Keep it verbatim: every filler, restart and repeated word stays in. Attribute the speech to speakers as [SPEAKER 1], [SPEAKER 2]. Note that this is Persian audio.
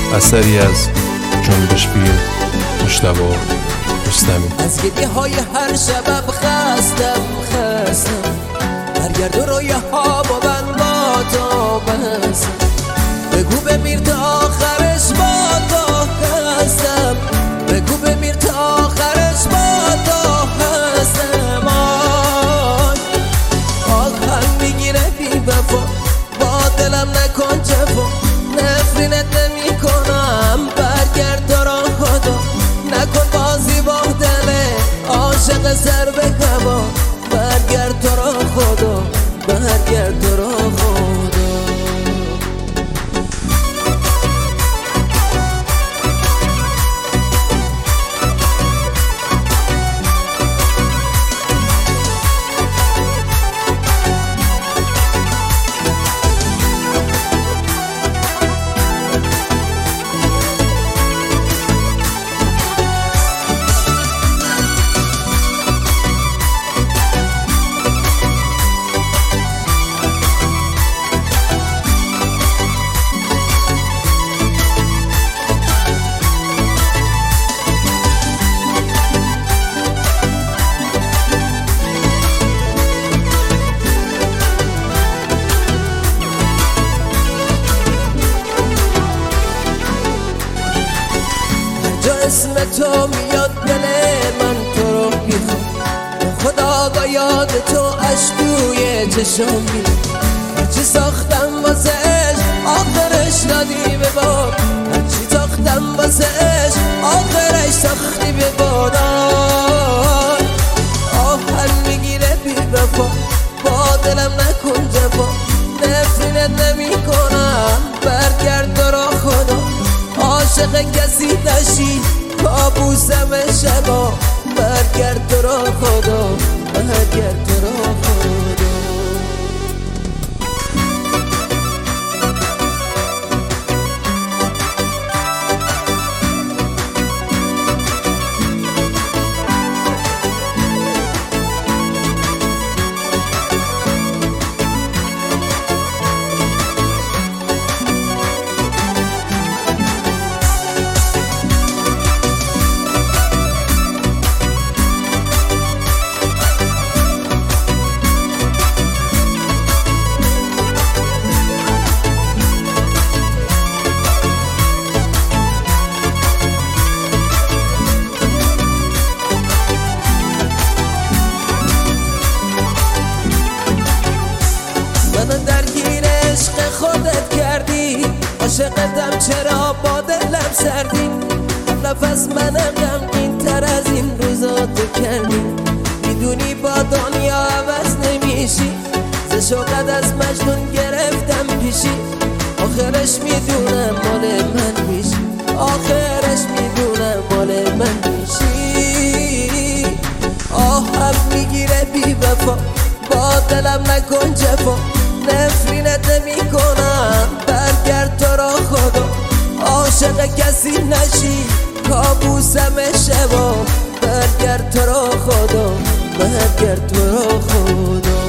[SPEAKER 1] اثری از جنبش فیلم، مجتبی رستمی.
[SPEAKER 2] از گریه های هر شبم خستم خستم، برگرد و رویه ها با من با تو بستم، بگو بمیر تا آخرش با تو هستم، بگو بمیر تا آخرش با تو هستم. آی آخر میگیره بی وفا، با دلم نکن جفا، نفرینت نمی کنم، برگرد تو را خدا، نکن بازی با دل عاشق سر به هوا، برگرد تو را خدا، برگرد تو را خدا. اسم تو میاد دل من تو رو میخوام، خدا با یاد تو اش توی چشم میاد، هرچی ساختم واسه عشق آخرش ندی به باد، هرچی ساختم واسه عشق آخرش ساختی به باد. آهن میگیره بی وفا، با دلم نکن جفا، نفرینت نمی کنم، برگرد تو را خدا، عاشق کسی نشی کابوسم شبا، برگرد تو را خدا، برگرد تو را خدا. من درگیر عشق خودت کردی، عاشقتم چرا با دلم سردی، نفس منم غمگین تر از این روزا تو کردی، میدونی با دنیا عوض نمیشی، ز شوقت از مجنون گرفتم پیشی، آخرش میدونم مال من میشی، آخرش میدونم مال من میشی. آهم میگیره بی وفا، با دلم نکن جفا، نفرینت نمی کنم، برگرد تو را خدا، عاشق کسی نشی کابوسم شبا، برگرد تو را خدا، برگرد تو را خدا.